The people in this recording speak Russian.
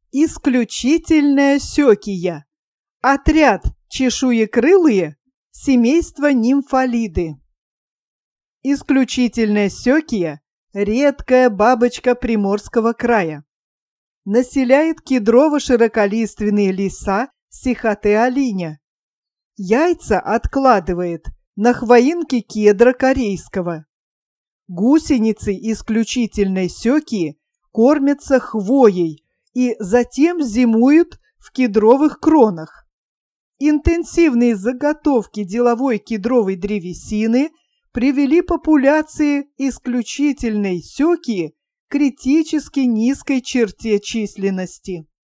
Исключительная сёкия. Отряд чешуекрылые, семейство нимфалиды. Исключительная сёкия – редкая бабочка Приморского края. Населяет кедрово-широколиственные леса Сихотэ-Алиня. Яйца откладывает на хвоинке кедра корейского. Гусеницы исключительной сёкии кормятся хвоей и затем зимуют в кедровых кронах. Интенсивные заготовки деловой кедровой древесины привели популяции исключительной сёкии к критически низкой черте численности.